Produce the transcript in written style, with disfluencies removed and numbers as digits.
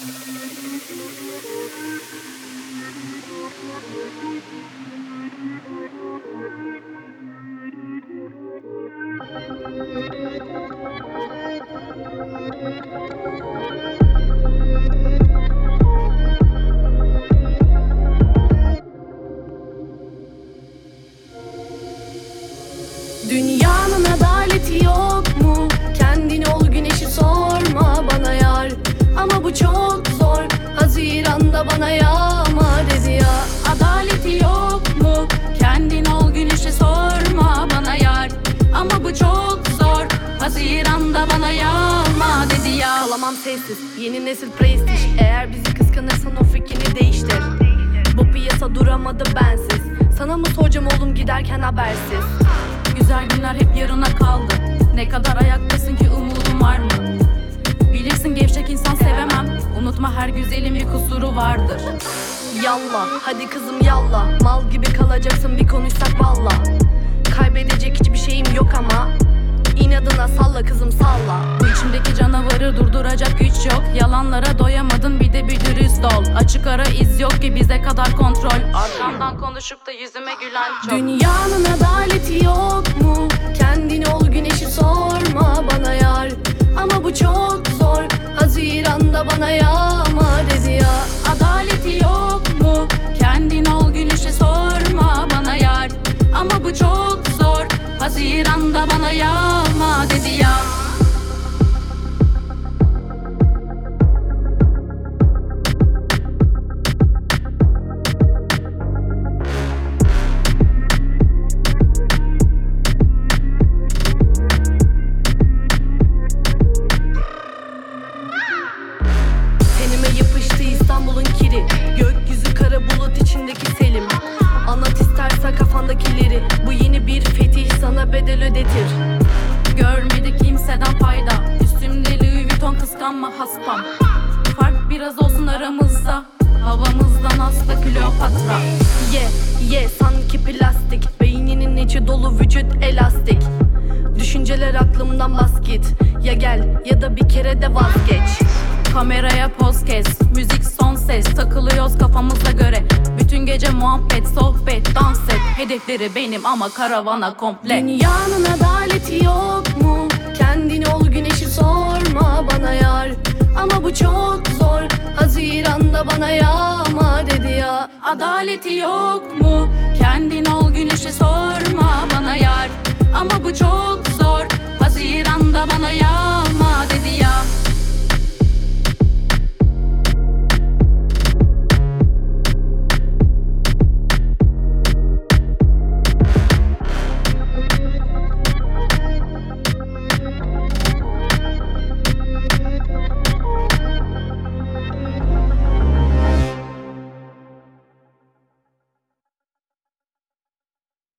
Dünyanın adaleti yok mu? Kendin ol güneşi sorma bana yar. Ama bu çok zor, Haziran'da bana yağma dedi ya. Adaleti yok mu? Kendin ol güneşi sorma bana yar. Ama bu çok zor, Haziran'da bana yağma dedi ya. Ağlamam sessiz, yeni nesil prestij. Eğer bizi kıskanırsan o fikrini değiştir. Bu piyasa duramadı bensiz. Sana mı soracağım oğlum giderken habersiz? Güzel günler hep yarına kaldı. Ne kadar ayaktasın ki umudun var mı? Bilirsin gevşek insan sevemem. Unutma her güzelin bir kusuru vardır. Yallah, hadi kızım yallah. Mal gibi kalacaksın bir konuşsak valla. Kaybedecek hiçbir şeyim yok ama İnadına salla kızım salla. Bu içimdeki canavarı durduracak güç yok. Yalanlara doyamadın bir de bir dürüst ol. Açık ara iz yok ki bize kadar kontrol. Arkamdan konuşup da yüzüme gülen çok. Dünyanın adaleti yok mu? Kendin ol güneşi sorma bana yar. Ama bu çok zor, Haziran'da bana yağma dedi ya. Adaleti yok mu? Kendin ol güneşi sorma bana yar. Ama bu çok zor, Haziran'da bana yağma dedi ya. Tenime yapıştı İstanbul'un kiri. Gökyüzü kara bulut içindeki Selim. Anlat istersen kafandakileri. Bu yeni bir fetih sana bedel ödetir. Görmedi kimseden fayda. Üstümde Louis Vuitton kıskanma haspam. Fark biraz olsun aramızda. Havamızdan hasta Kleopatra. Ye sanki plastik. Beyninin içi dolu vücut elastik. Düşünceler aklımdan bas git. Ya gel ya da bir kere de vazgeç. Kameraya poz kes, müzik son ses. Takılıyoruz kafamıza göre. Bütün gece muhabbet, sohbet, dans et. Hedefleri benim ama karavana komple. Dünyanın adaleti yok mu? Kendin ol güneşi sorma bana yar. Ama bu çok zor, Haziran'da bana yağma dedi ya. Adaleti yok mu? Kendin ol güneşi sorma bana yar. Ama bu çok zor, Haziran'da bana yağma